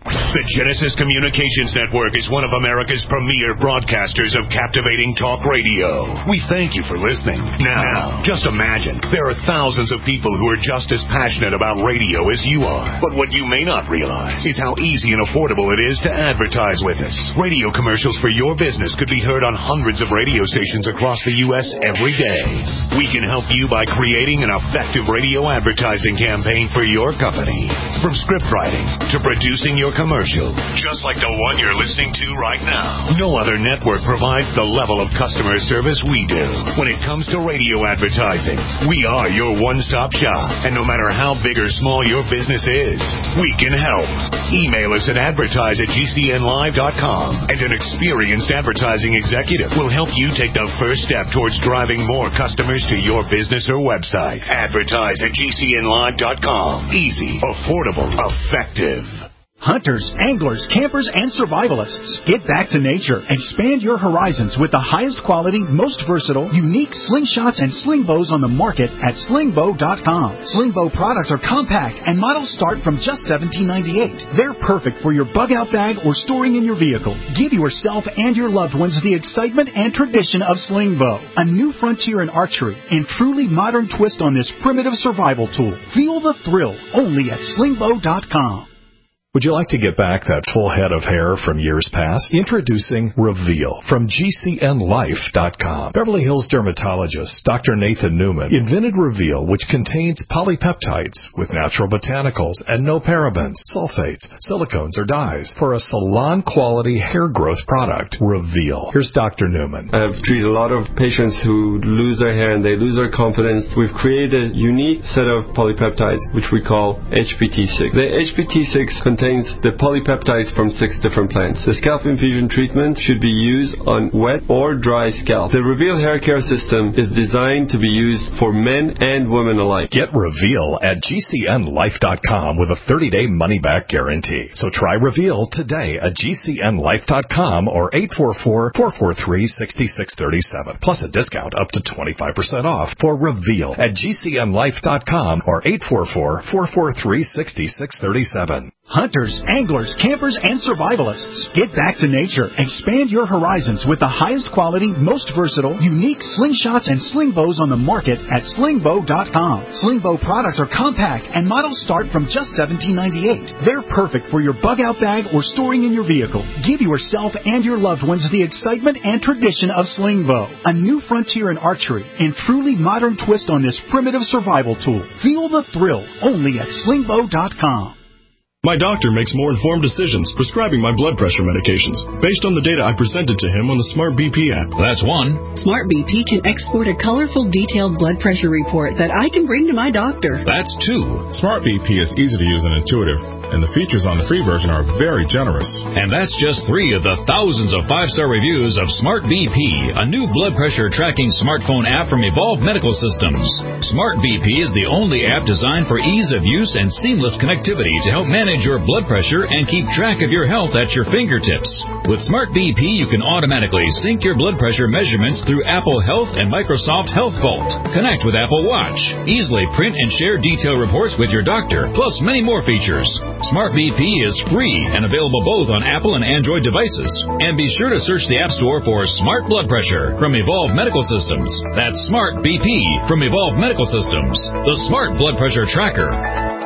The Genesis Communications Network is one of America's premier broadcasters of captivating talk radio. We thank you for listening. Now, just imagine, there are thousands of people who are just as passionate about radio as you are. But what you may not realize is how easy and affordable it is to advertise with us. Radio commercials for your business could be heard on hundreds of radio stations across the U S every day. We can help you by creating an effective radio advertising campaign for your company. From script writing to producing your commercial, just like the one you're listening to right now. No other network provides the level of customer service we do. When it comes to radio advertising, we are your one-stop shop. And no matter how big or small your business is, we can help. Email us at advertise at G C N live dot com, and an experienced advertising executive will help you take the first step towards driving more customers to your business or website. Advertise at G C N live dot com. Easy, affordable, effective. Hunters, anglers, campers, and survivalists. Get back to nature. Expand your horizons with the highest quality, most versatile, unique slingshots and sling bows on the market at sling bow dot com. Sling bow products are compact and models start from just seventeen ninety-eight. They're perfect for your bug-out bag or storing in your vehicle. Give yourself and your loved ones the excitement and tradition of sling bow. A new frontier in archery and truly modern twist on this primitive survival tool. Feel the thrill only at sling bow dot com. Would you like to get back that full head of hair from years past? Introducing Reveal from G C N life dot com. Beverly Hills dermatologist Doctor Nathan Newman invented Reveal, which contains polypeptides with natural botanicals and no parabens, sulfates, silicones, or dyes for a salon-quality hair growth product. Reveal. Here's Doctor Newman. I've treated a lot of patients who lose their hair and they lose their confidence. We've created a unique set of polypeptides, which we call H P T six. The H P T six contains contains the polypeptides from six different plants. The scalp infusion treatment should be used on wet or dry scalp. The Reveal hair care system is designed to be used for men and women alike. Get Reveal at G C N life dot com with a thirty-day money-back guarantee. So try Reveal today at G C N life dot com or eight four four, four four three, six six three seven. Plus a discount up to twenty-five percent off for Reveal at G C N life dot com or eight four four, four four three, six six three seven. Hunters, anglers, campers, and survivalists. Get back to nature. Expand your horizons with the highest quality, most versatile, unique slingshots and sling bows on the market at sling bow dot com. Sling bow products are compact and models start from just seventeen ninety-eight. They're perfect for your bug-out bag or storing in your vehicle. Give yourself and your loved ones the excitement and tradition of sling bow. A new frontier in archery and truly modern twist on this primitive survival tool. Feel the thrill only at sling bow dot com. My doctor makes more informed decisions prescribing my blood pressure medications based on the data I presented to him on the Smart B P app. That's one. Smart B P can export a colorful, detailed blood pressure report that I can bring to my doctor. That's two. Smart B P is easy to use and intuitive, and the features on the free version are very generous. And that's just three of the thousands of five-star reviews of Smart B P, a new blood pressure tracking smartphone app from Evolve Medical Systems. Smart B P is the only app designed for ease of use and seamless connectivity to help manage your blood pressure and keep track of your health at your fingertips. With Smart B P, you can automatically sync your blood pressure measurements through Apple Health and Microsoft Health Vault. Connect with Apple Watch. Easily print and share detailed reports with your doctor, plus many more features. Smart B P is free and available both on Apple and Android devices. And be sure to search the App Store for Smart Blood Pressure from Evolve Medical Systems. That's Smart B P from Evolve Medical Systems, the Smart Blood Pressure Tracker.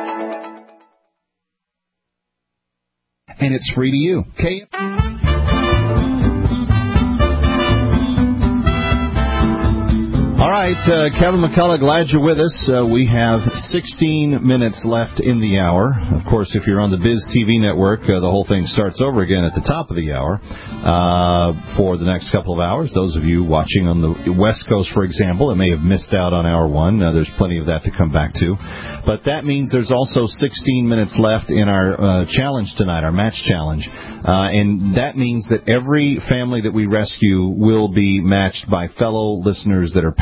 And it's free to you. K- All right, uh, Kevin McCullough, glad you're with us. Uh, we have sixteen minutes left in the hour. Of course, if you're on the Biz T V network, uh, the whole thing starts over again at the top of the hour uh, for the next couple of hours. Those of you watching on the West Coast, for example, that may have missed out on hour one, uh, there's plenty of that to come back to. But that means there's also sixteen minutes left in our uh, challenge tonight, our match challenge. Uh, and that means that every family that we rescue will be matched by fellow listeners that are passionate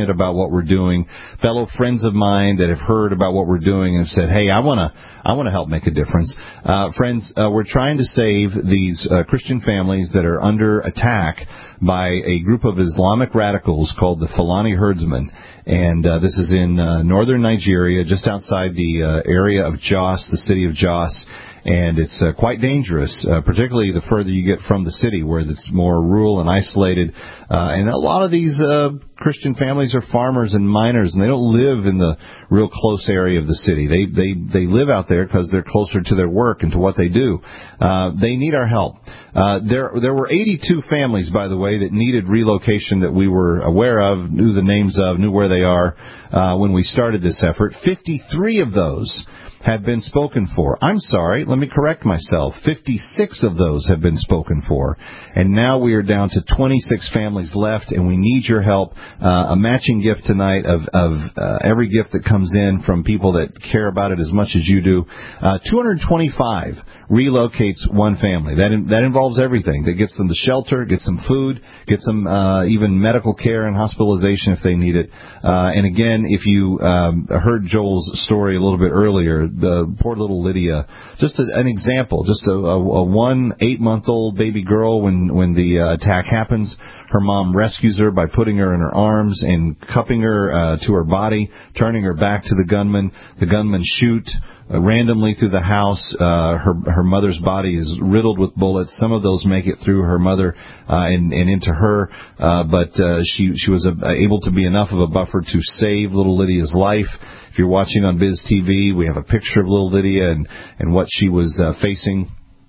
passionate about what we're doing, fellow friends of mine that have heard about what we're doing and have said, hey, I want to I want to help make a difference. Uh, friends, uh, we're trying to save these uh, Christian families that are under attack by a group of Islamic radicals called the Fulani Herdsmen. And uh, this is in uh, northern Nigeria, just outside the uh, area of Jos, the city of Jos. And it's uh, quite dangerous, uh, particularly the further you get from the city, where it's more rural and isolated. Uh, and a lot of these uh, Christian families are farmers and miners, and they don't live in the real close area of the city. They they they live out there because they're closer to their work and to what they do. Uh, they need our help. Uh, there there were eighty-two families, by the way, that needed relocation that we were aware of, knew the names of, knew where they are uh, when we started this effort. fifty-three of those have been spoken for. I'm sorry, let me correct myself. fifty-six of those have been spoken for. And now we are down to twenty-six families left, and we need your help. Uh, a matching gift tonight of, of uh, every gift that comes in from people that care about it as much as you do. Uh, two hundred twenty-five relocates one family. That in, that involves everything. That gets them the shelter, gets them food, gets them uh, even medical care and hospitalization if they need it. Uh, and again, if you um, heard Joel's story a little bit earlier, the poor little Lydia, just a, an example, just a, a, a one eight-month-old baby girl when, when the uh, attack happens. Her mom rescues her by putting her in her arms and cupping her uh, to her body, turning her back to the gunman. The gunmen shoot uh, randomly through the house. Uh, her her mother's body is riddled with bullets. Some of those make it through her mother uh, and, and into her, uh, but uh, she she was uh, able to be enough of a buffer to save little Lydia's life. If you're watching on Biz T V, we have a picture of little Lydia and, and what she was uh, facing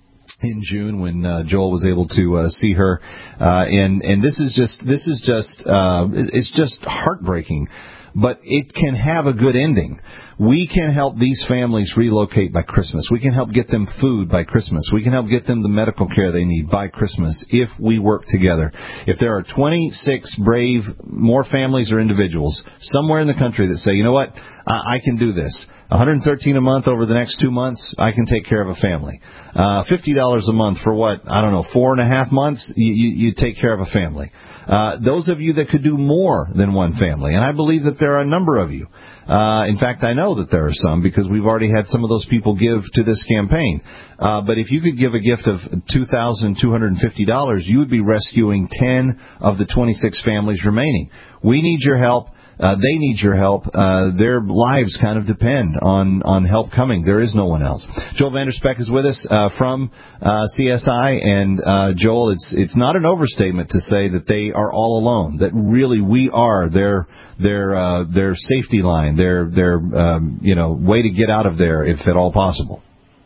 in June when uh, Joel was able to uh, see her, uh, and and this is just this is just uh, it's just heartbreaking, but it can have a good ending. We can help these families relocate by Christmas. We can help get them food by Christmas. We can help get them the medical care they need by Christmas if we work together. If there are twenty-six brave, more families or individuals somewhere in the country that say, you know what, I, I can do this. one hundred thirteen dollars a month over the next two months, I can take care of a family. Uh, fifty dollars a month for what, I don't know, four and a half months, you, you, you take care of a family. Uh, those of you that could do more than one family, and I believe that there are a number of you. Uh, in fact, I know that there are some because we've already had some of those people give to this campaign. Uh, but if you could give a gift of two thousand two hundred fifty dollars, you would be rescuing ten of the twenty-six families remaining. We need your help. Uh, they need your help. Uh, their lives kind of depend on, on help coming. There is no one else. Joel Vanderspeck is with us uh, from uh, C S I, and uh, Joel, it's it's not an overstatement to say that they are all alone. That really we are their their uh, their safety line, their their um, you know way to get out of there if at all possible.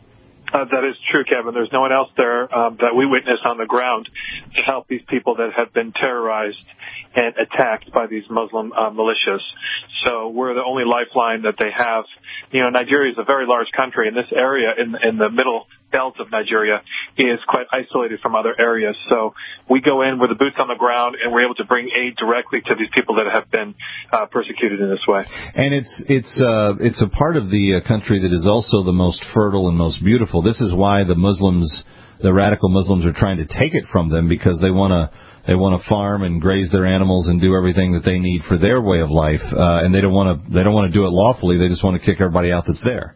Uh, that is true, Kevin. There's no one else there um, that we witness on the ground to help these people that have been terrorized and attacked by these Muslim uh, militias. So we're the only lifeline that they have. You know, Nigeria is a very large country, and this area in, in the middle belt of Nigeria is quite isolated from other areas. So we go in with the boots on the ground, and we're able to bring aid directly to these people that have been uh, persecuted in this way. And it's it's uh, it's a part of the uh, country that is also the most fertile and most beautiful. This is why the Muslims, the radical Muslims, are trying to take it from them, because they want to they want to farm and graze their animals and do everything that they need for their way of life, uh, and they don't want to they don't want to do it lawfully. They just want to kick everybody out that's there.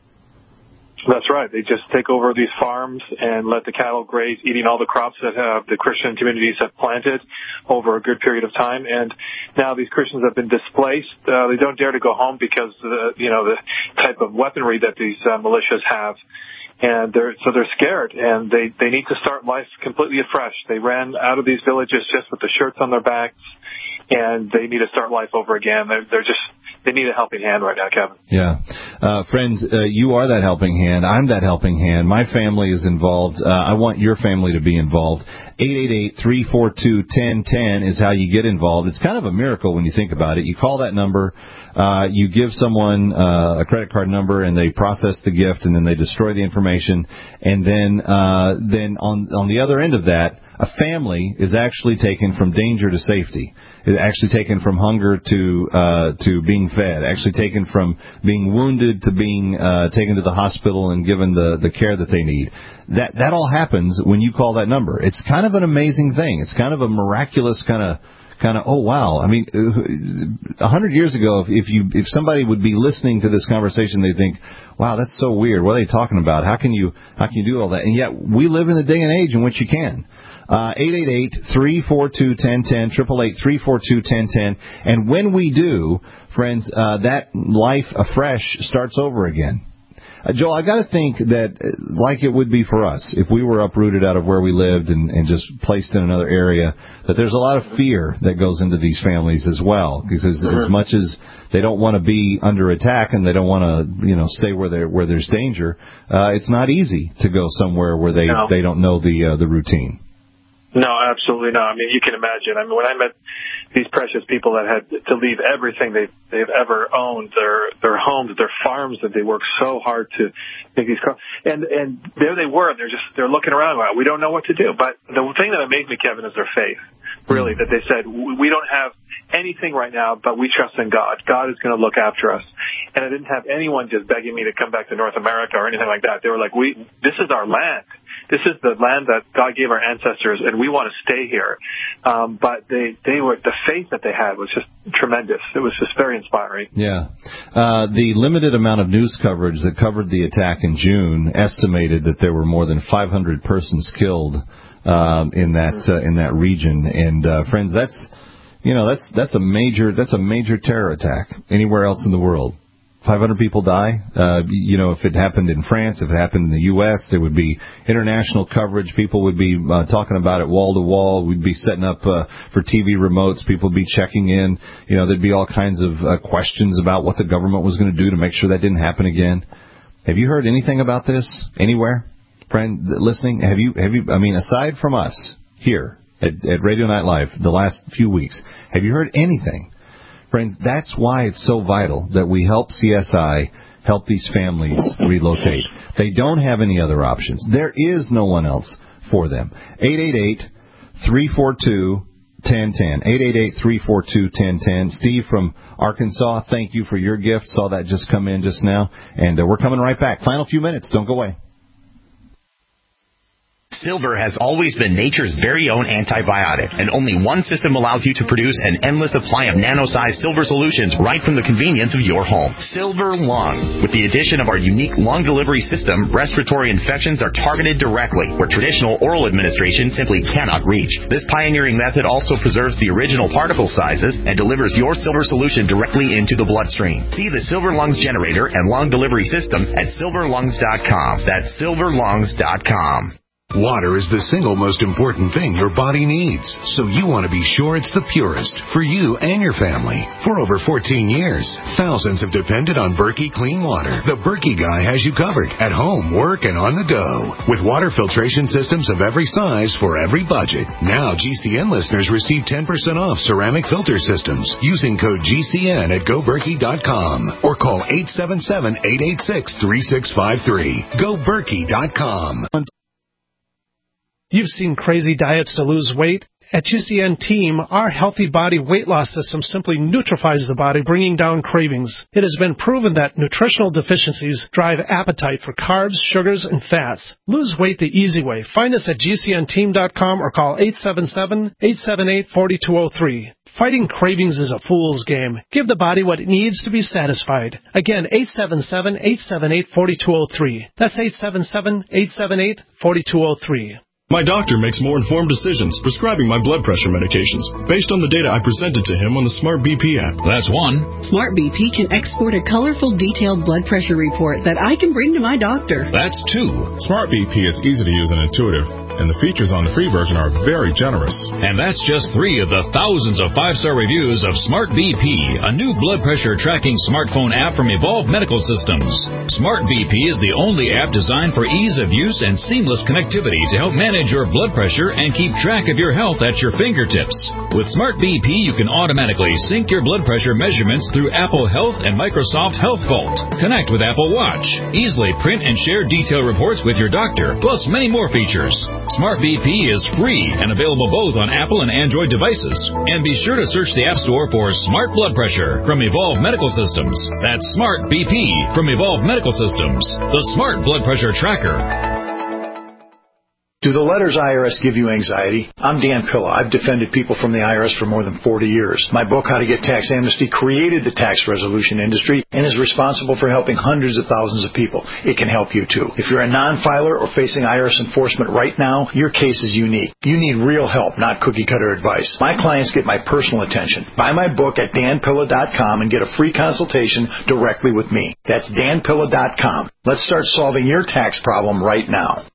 That's right. They just take over these farms and let the cattle graze, eating all the crops that uh, the Christian communities have planted over a good period of time. And now these Christians have been displaced. Uh, they don't dare to go home because, uh, you know, the type of weaponry that these uh, militias have. And they're, so they're scared, and they, they need to start life completely afresh. They ran out of these villages just with the shirts on their backs, and they need to start life over again. They're, they're just, they need a helping hand right now, Kevin. Yeah. Uh, friends, uh, you are that helping hand. I'm that helping hand. My family is involved. Uh, I want your family to be involved. eight eight eight, three four two, one zero one zero is how you get involved. It's kind of a miracle when you think about it. You call that number, uh, you give someone uh, a credit card number, and they process the gift, and then they destroy the information. And then uh, then on on the other end of that, a family is actually taken from danger to safety. It's actually taken from hunger to uh, to being fed. Actually taken from being wounded to being uh, taken to the hospital and given the, the care that they need. That that all happens when you call that number. It's kind of an amazing thing. It's kind of a miraculous kind of kind of, oh, wow. I mean, a hundred years ago, if, if you if somebody would be listening to this conversation, they'd think, wow, that's so weird. What are they talking about? How can you how can you do all that? And yet we live in a day and age in which you can. Uh, eight eight eight, three four two, one zero one zero, eight eight eight, three four two, one zero one zero. And when we do, friends, uh, that life afresh starts over again. Uh, Joel, I got to think that, uh, like it would be for us, if we were uprooted out of where we lived and, and just placed in another area, that there's a lot of fear that goes into these families as well, because mm-hmm. as much as they don't want to be under attack and they don't want to, you know, stay where there where there's danger, uh, it's not easy to go somewhere where they no. they don't know the uh, the routine. No, absolutely not. I mean, you can imagine. I mean, when I met these precious people that had to leave everything they've, they've ever owned, their their homes, their farms, that they worked so hard to make these cars, and and there they were. They're just they're looking around. Well, we don't know what to do. But the thing that amazed me, Kevin, is their faith. Really, that they said, we don't have anything right now, but we trust in God. God is going to look after us. And I didn't have anyone just begging me to come back to North America or anything like that. They were like, we, this is our land. This is the land that God gave our ancestors, and we want to stay here. Um, but they, they were, the faith that they had was just tremendous. It was just very inspiring. Yeah. Uh, the limited amount of news coverage that covered the attack in June estimated that there were more than five hundred persons killed um, in that uh, in that region. And uh, friends, that's you know that's that's a major that's a major terror attack anywhere else in the world. five hundred people die. Uh, you know, if it happened in France, if it happened in the U S, there would be international coverage. People would be uh, talking about it wall to wall. We'd be setting up uh, for T V remotes. People would be checking in. You know, there'd be all kinds of uh, questions about what the government was going to do to make sure that didn't happen again. Have you heard anything about this anywhere, friend listening? Have you? Have you? I mean, aside from us here at, at Radio Night Live, the last few weeks, have you heard anything? Friends, that's why it's so vital that we help C S I help these families relocate. They don't have any other options. There is no one else for them. eight eight eight, three four two, one zero one zero. eight eight eight, three four two, one zero one zero. Steve from Arkansas, thank you for your gift. Saw that just come in just now. And uh, we're coming right back. Final few minutes. Don't go away. Silver has always been nature's very own antibiotic, and only one system allows you to produce an endless supply of nano-sized silver solutions right from the convenience of your home. Silver Lungs. With the addition of our unique lung delivery system, respiratory infections are targeted directly, where traditional oral administration simply cannot reach. This pioneering method also preserves the original particle sizes and delivers your silver solution directly into the bloodstream. See the Silver Lungs generator and lung delivery system at silver lungs dot com. That's silver lungs dot com. Water is the single most important thing your body needs, so you want to be sure it's the purest for you and your family. For over fourteen years, thousands have depended on Berkey Clean Water. The Berkey guy has you covered at home, work, and on the go. With water filtration systems of every size for every budget. Now G C N listeners receive ten percent off ceramic filter systems using code G C N at go berkey dot com or call eight seven seven, eight eight six, three six five three. go berkey dot com. You've seen crazy diets to lose weight. At G C N Team, our healthy body weight loss system simply neutralizes the body, bringing down cravings. It has been proven that nutritional deficiencies drive appetite for carbs, sugars, and fats. Lose weight the easy way. Find us at G C N team dot com or call eight seven seven, eight seven eight, four two zero three. Fighting cravings is a fool's game. Give the body what it needs to be satisfied. Again, eight seven seven, eight seven eight, four two zero three. That's eight seven seven, eight seven eight, four two zero three. My doctor makes more informed decisions prescribing my blood pressure medications based on the data I presented to him on the Smart B P app. That's one. Smart B P can export a colorful, detailed blood pressure report that I can bring to my doctor. That's two. Smart B P is easy to use and intuitive, and the features on the free version are very generous. And that's just three of the thousands of five-star reviews of Smart B P, a new blood pressure tracking smartphone app from Evolve Medical Systems. Smart B P is the only app designed for ease of use and seamless connectivity to help manage your blood pressure and keep track of your health at your fingertips. With Smart B P, you can automatically sync your blood pressure measurements through Apple Health and Microsoft Health Vault. Connect with Apple Watch. Easily print and share detailed reports with your doctor, plus many more features. Smart B P is free and available both on Apple and Android devices. And be sure to search the App Store for Smart Blood Pressure from Evolve Medical Systems. That's Smart B P from Evolve Medical Systems, the Smart Blood Pressure Tracker. Do the letters I R S give you anxiety? I'm Dan Pilla. I've defended people from the I R S for more than forty years. My book, How to Get Tax Amnesty, created the tax resolution industry and is responsible for helping hundreds of thousands of people. It can help you, too. If you're a non-filer or facing I R S enforcement right now, your case is unique. You need real help, not cookie-cutter advice. My clients get my personal attention. Buy my book at dan pilla dot com and get a free consultation directly with me. That's dan pilla dot com. Let's start solving your tax problem right now.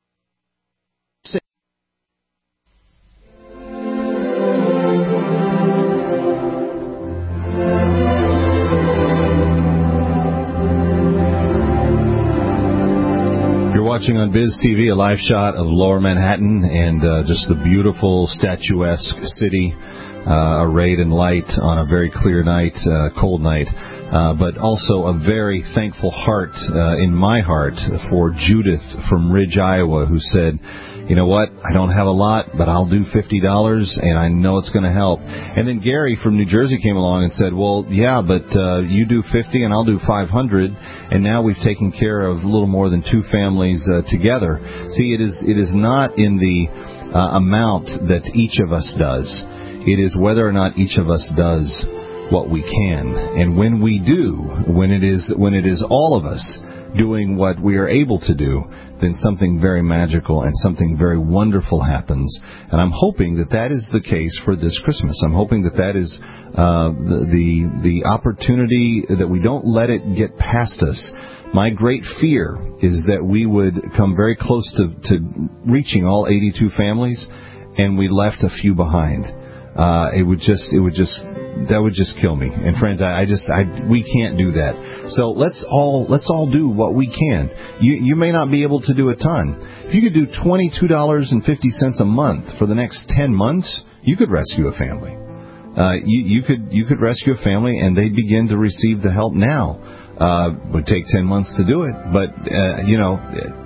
Watching on Biz T V, a live shot of Lower Manhattan and uh, just the beautiful statuesque city uh, arrayed in light on a very clear night, uh, cold night, uh, but also a very thankful heart uh, in my heart for Judith from Ridge, Iowa, who said, you know what, I don't have a lot, but I'll do fifty dollars, and I know it's going to help. And then Gary from New Jersey came along and said, well, yeah, but uh, you do fifty and I'll do five hundred, and now we've taken care of a little more than two families uh, together. See, it is it is not in the uh, amount that each of us does. It is whether or not each of us does what we can. And when we do, when it is when it is all of us doing what we are able to do, then something very magical and something very wonderful happens. And I'm hoping that that is the case for this Christmas. I'm hoping that that is uh, the, the the opportunity, that we don't let it get past us. My great fear is that we would come very close to, to reaching all eighty-two families, and we left a few behind. Uh, it would just, it would just, that would just kill me. And friends, I, I just, I, we can't do that. So let's all, let's all do what we can. You, you may not be able to do a ton. If you could do twenty-two dollars and fifty cents a month for the next ten months, you could rescue a family. Uh, you, you could, you could rescue a family, and they'd begin to receive the help now. Uh, would take ten months to do it, but uh, you know.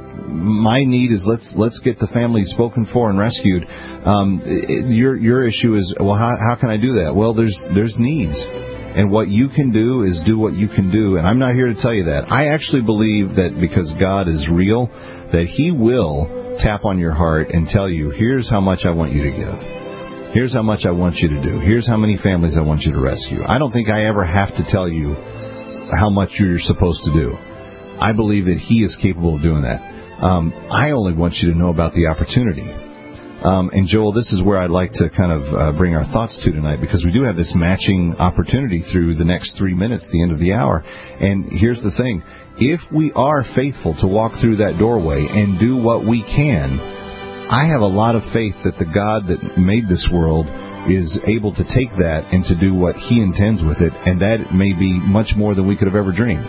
My need is let's let's get the families spoken for and rescued. Um, it, your your issue is, well, how how can I do that? Well, there's there's needs, and what you can do is do what you can do. And I'm not here to tell you that. I actually believe that because God is real, that He will tap on your heart and tell you, here's how much I want you to give. Here's how much I want you to do. Here's how many families I want you to rescue. I don't think I ever have to tell you how much you're supposed to do. I believe that He is capable of doing that. Um, I only want you to know about the opportunity. Um, and Joel, this is where I'd like to kind of uh, bring our thoughts to tonight, because we do have this matching opportunity through the next three minutes, the end of the hour. And here's the thing. If we are faithful to walk through that doorway and do what we can, I have a lot of faith that the God that made this world is able to take that and to do what He intends with it, and that may be much more than we could have ever dreamed.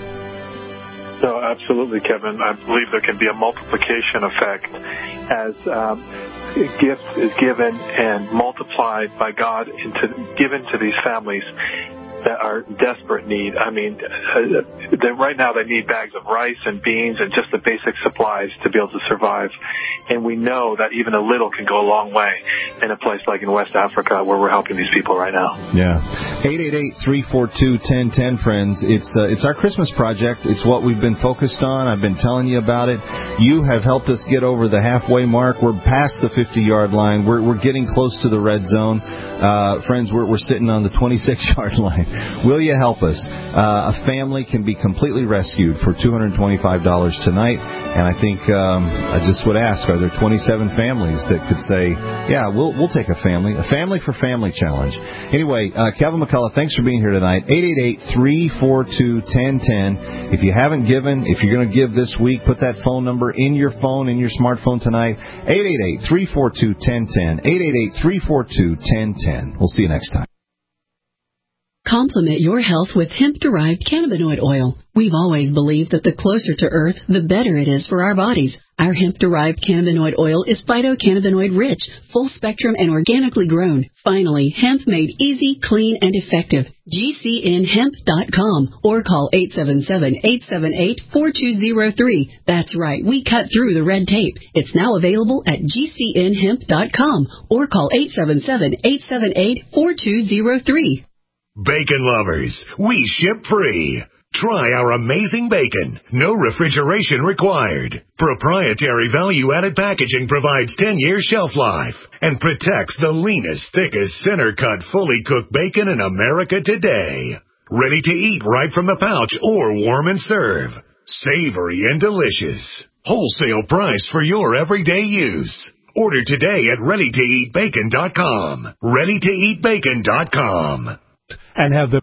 So absolutely, Kevin. I believe there can be a multiplication effect as um, gifts is given and multiplied by God into given to these families that are in desperate need. I mean, uh, right now they need bags of rice and beans and just the basic supplies to be able to survive. And we know that even a little can go a long way in a place like in West Africa where we're helping these people right now. Yeah. eight eight eight, three four two, one zero one zero, friends. It's uh, it's our Christmas project. It's what we've been focused on. I've been telling you about it. You have helped us get over the halfway mark. We're past the fifty-yard line. We're we're getting close to the red zone. Uh, friends, we're we're sitting on the twenty-six-yard line. Will you help us? Uh, a family can be completely rescued for two hundred twenty-five dollars tonight. And I think um, I just would ask, are there twenty-seven families that could say, yeah, we'll we'll take a family, a family for family challenge. Anyway, uh, Kevin McCullough, thanks for being here tonight. eight eight eight, three four two, one zero one zero. If you haven't given, if you're going to give this week, put that phone number in your phone, in your smartphone tonight. eight eight eight, three four two, one zero one zero. eight eight eight, three four two, one zero one zero. We'll see you next time. Complement your health with hemp-derived cannabinoid oil. We've always believed that the closer to Earth, the better it is for our bodies. Our hemp-derived cannabinoid oil is phytocannabinoid-rich, full-spectrum, and organically grown. Finally, hemp made easy, clean, and effective. G C N hemp dot com or call eight seven seven, eight seven eight, four two zero three. That's right, we cut through the red tape. It's now available at G C N hemp dot com or call eight seven seven, eight seven eight, four two zero three. Bacon lovers, we ship free. Try our amazing bacon. No refrigeration required. Proprietary value-added packaging provides ten years shelf life and protects the leanest, thickest, center-cut, fully cooked bacon in America today. Ready to eat right from the pouch or warm and serve. Savory and delicious. Wholesale price for your everyday use. Order today at ready to eat bacon dot com. ready to eat bacon dot com. And have the